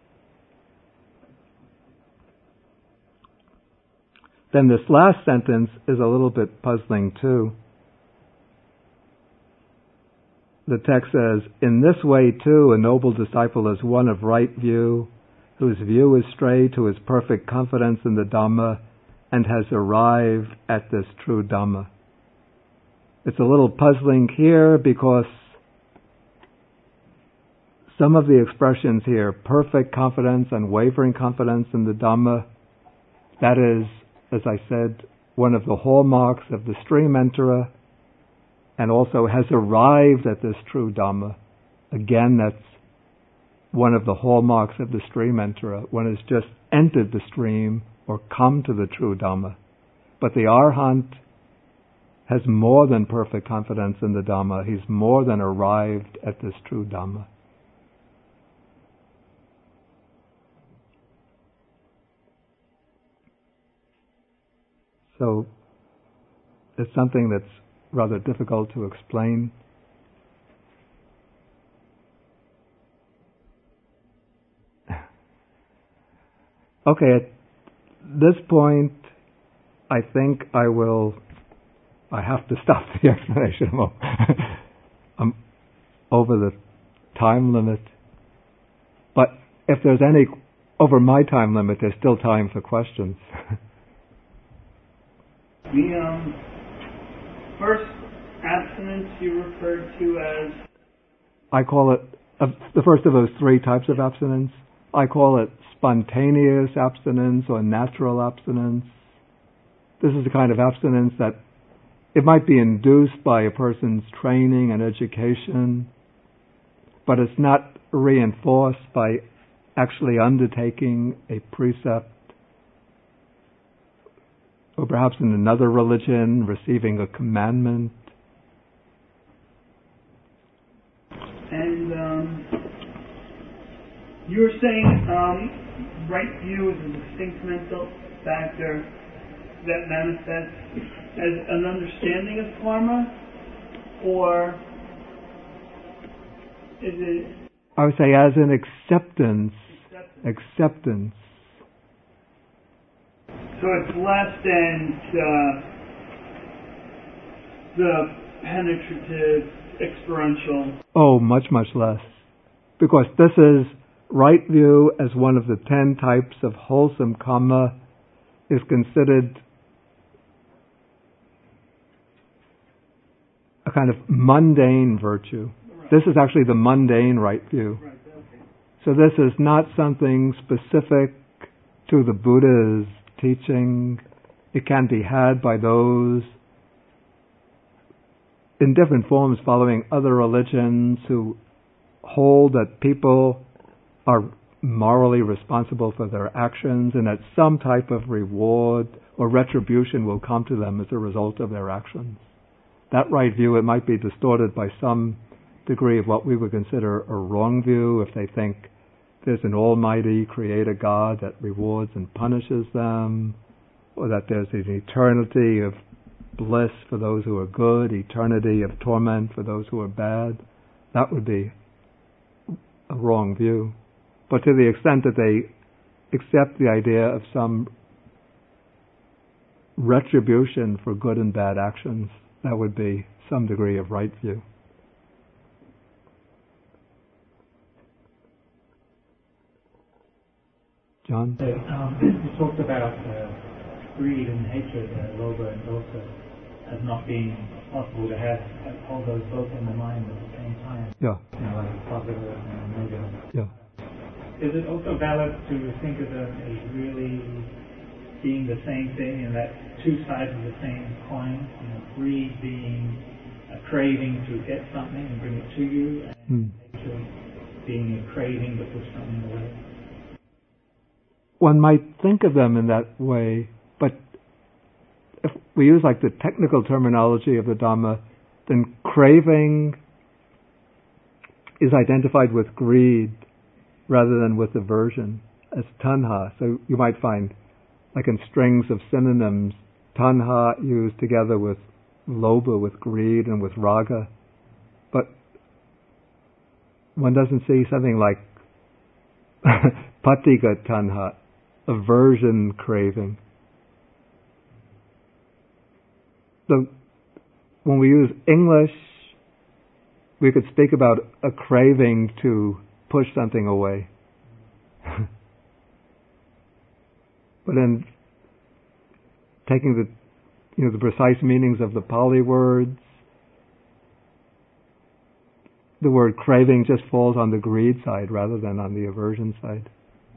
Then this last sentence is a little bit puzzling too. The text says, in this way too a noble disciple is one of right view, whose view is straight, who has perfect confidence in the Dhamma, and has arrived at this true Dhamma. It's a little puzzling here because some of the expressions here, perfect confidence, unwavering confidence in the Dhamma, that is, as I said, one of the hallmarks of the stream enterer, and also has arrived at this true Dhamma. Again, that's one of the hallmarks of the stream enterer. One has just entered the stream or come to the true Dhamma. But the Arhat has more than perfect confidence in the Dhamma. He's more than arrived at this true Dhamma. So it's something that's rather difficult to explain. Okay, at this point, I think I will, I have to stop the explanation. I'm over the time limit. But if there's any, over my time limit, there's still time for questions. The um, first abstinence you referred to as? I call it, uh, the first of those three types of abstinence, I call it spontaneous abstinence or natural abstinence. This is the kind of abstinence that it might be induced by a person's training and education, but it's not reinforced by actually undertaking a precept, or perhaps in another religion, receiving a commandment. And um, you were saying um, right view is a distinct mental factor that manifests as an understanding of karma, or is it? I would say as an acceptance. Acceptance. acceptance. So it's less than uh, the penetrative, experiential. Oh, much, much less. Because this is right view as one of the ten types of wholesome karma is considered a kind of mundane virtue. Right. This is actually the mundane right view. Right. Okay. So this is not something specific to the Buddha's teaching. It can be had by those in different forms following other religions who hold that people are morally responsible for their actions and that some type of reward or retribution will come to them as a result of their actions. That right view, it might be distorted by some degree of what we would consider a wrong view if they think there's an almighty creator God that rewards and punishes them, or that there's an eternity of bliss for those who are good, eternity of torment for those who are bad. That would be a wrong view. But to the extent that they accept the idea of some retribution for good and bad actions, that would be some degree of right view. John? So, um, you talked about uh, greed and hatred, uh, lobha and dosa, as not being possible to have all those both in the mind at the same time. Yeah. You know, like positive and negative. Yeah. Is it also valid to think of them as really being the same thing, and that two sides of the same coin? You know, greed being a craving to get something and bring it to you, and hmm. hatred being a craving to push something away. One might think of them in that way, but if we use like the technical terminology of the Dhamma, then craving is identified with greed rather than with aversion as tanha. So you might find, like in strings of synonyms, tanha used together with lobha, with greed, and with raga. But one doesn't see something like patigha tanha, aversion craving. So when we use English, we could speak about a craving to push something away. But in taking the you know the precise meanings of the Pali words, the word craving just falls on the greed side rather than on the aversion side.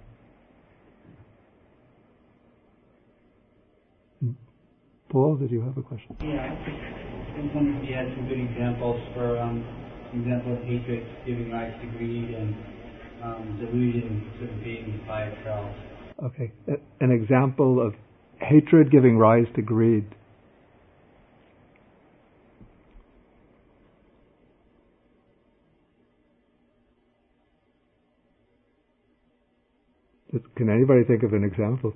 Paul, did you have a question? Yeah, I was wondering if you had some good examples for, um, example of hatred giving rise to greed, and um, delusion sort of being by itself. Okay. An example of hatred giving rise to greed. Can anybody think of an example?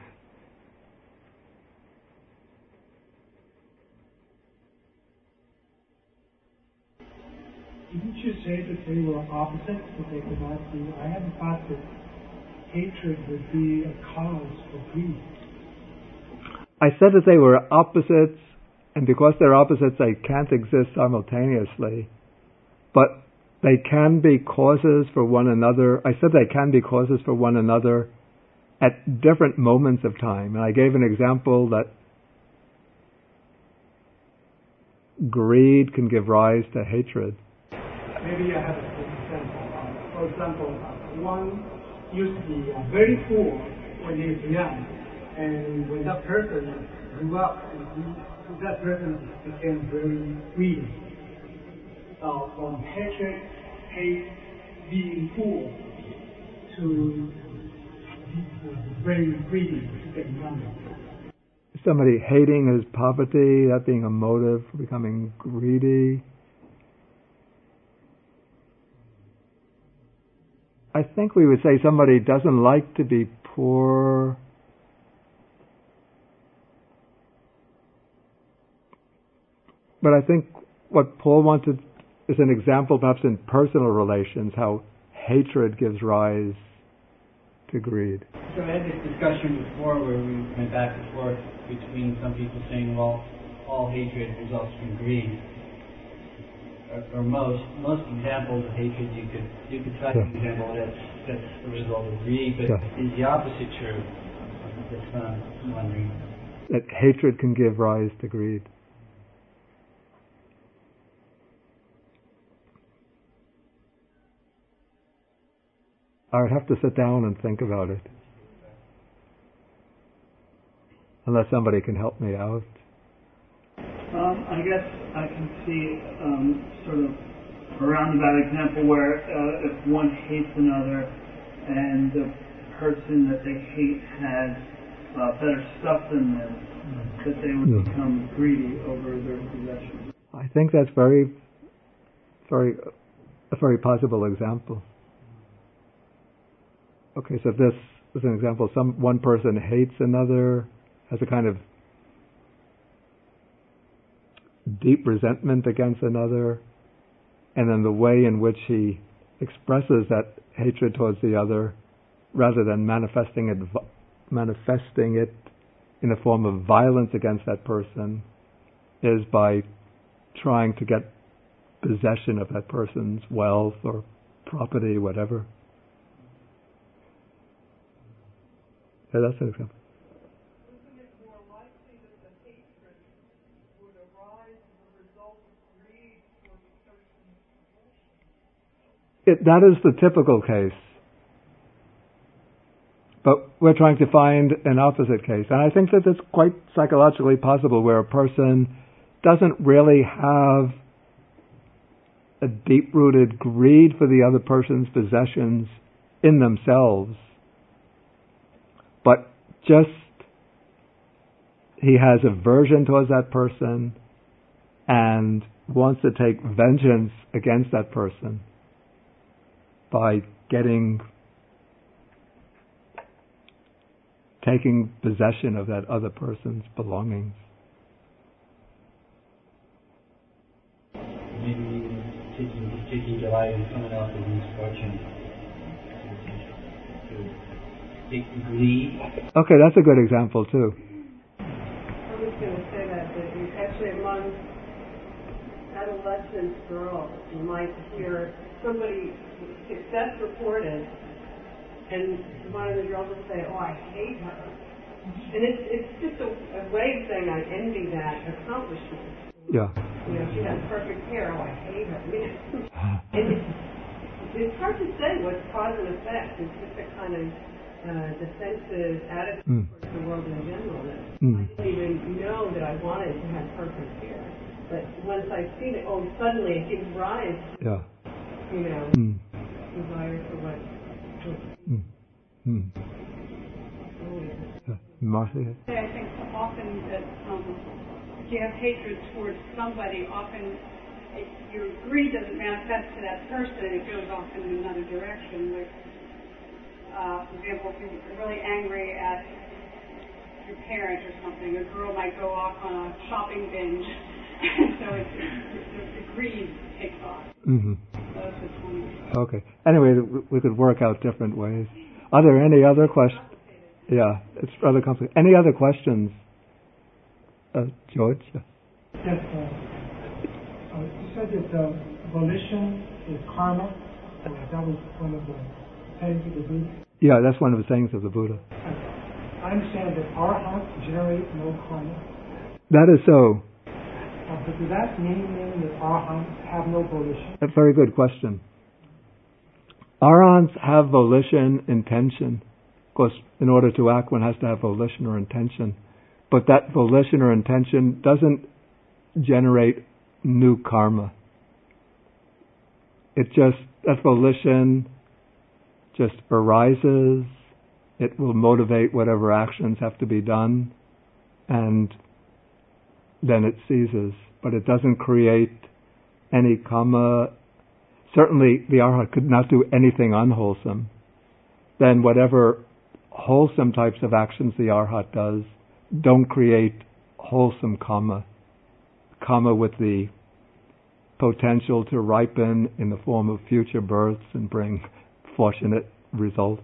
Didn't you say that they were opposites, that they could not be? I hadn't thought that hatred would be a cause for greed. I said that they were opposites, and because they're opposites, they can't exist simultaneously. But they can be causes for one another. I said they can be causes for one another at different moments of time. And I gave an example that greed can give rise to hatred. Maybe I have a good example. Uh, for example, uh, one used to be uh, very poor when he was young, and when that person grew up, he, that person became very greedy. Uh, from hatred, hate, being poor, to uh, very greedy, getting younger. Somebody hating his poverty, that being a motive for becoming greedy. I think we would say somebody doesn't like to be poor. But I think what Paul wanted is an example perhaps in personal relations, how hatred gives rise to greed. So I had this discussion before where we went back and forth between some people saying, well, all hatred results from greed. Or, or most most examples of hatred you could you could try yeah. an example that's that's the result of greed, but yeah. is the opposite true? That's what I'm wondering. That hatred can give rise to greed. I would have to sit down and think about it. Unless somebody can help me out. Um, I guess I can see um, sort of a roundabout example where uh, if one hates another and the person that they hate has uh, better stuff than them, mm. that they would yeah. become greedy over their possessions. I think that's very, very, a very possible example. Okay, so if this is an example, some one person hates another, has a kind of deep resentment against another, and then the way in which he expresses that hatred towards the other, rather than manifesting it, manifesting it in a form of violence against that person, is by trying to get possession of that person's wealth or property, whatever. Yeah, that's an example. Isn't it more likely that the hatred would arise as a result of greed for the person's possession? It, that is the typical case. But we're trying to find an opposite case. And I think that it's quite psychologically possible where a person doesn't really have a deep-rooted greed for the other person's possessions in themselves, but just he has aversion towards that person and wants to take vengeance against that person by getting, taking possession of that other person's belongings. Maybe taking, taking delight in someone else's misfortune. Greed. Okay, that's a good example too. I was going to say that, that actually among adolescent girls, you might hear somebody success reported, and one of the girls will say, "Oh, I hate her," and it's it's just a, a way of saying I envy that accomplishment. Yeah. You know, she has perfect hair. Oh, I hate her. I mean, and it's, it's hard to say what's cause and effect. It's just a kind of Uh, defensive attitude mm. towards the world in general. That mm. I didn't even know that I wanted to have perfect hair. But once I've seen it, oh, suddenly it gives rise to, yeah. you know, mm. desire for what Mm. Mm. Uh, Martha? I think often that um, if you have hatred towards somebody, often it, your greed doesn't manifest to that person, it goes off in another direction. Like, uh, for example, if you're really angry at your parent or something, a girl might go off on a shopping binge, and so it's, the, the greed takes off. Mm-hmm. So that's what's funny. Okay. Anyway, we could work out different ways. Are there any other questions? Yeah, it's rather complicated. Any other questions? Uh, George? Yes. Uh, uh, you said that uh, volition is karma. Uh, that was one of the sayings of the Buddha. Yeah, that's one of the sayings of the Buddha. I understand that arahants generate no karma. That is so. Uh, but does that mean then that arahants have no volition? A very good question. Arahants have volition, intention. Of course, in order to act, one has to have volition or intention. But that volition or intention doesn't generate new karma. It just, that volition just arises. It will motivate whatever actions have to be done, and then it ceases. But it doesn't create any karma. Certainly, the arhat could not do anything unwholesome. Then whatever wholesome types of actions the arhat does don't create wholesome karma. Karma with the potential to ripen in the form of future births and bring fortunate results.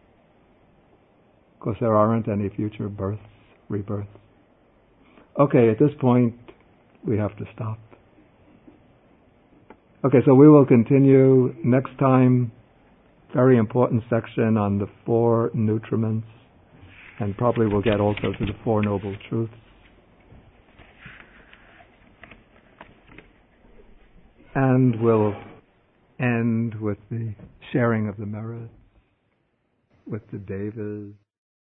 Of course, there aren't any future births, rebirths. Okay, at this point, we have to stop. Okay, so we will continue next time. Very important section on the four nutriments, and probably we'll get also to the Four Noble Truths. And we'll end with the sharing of the merits with the devas.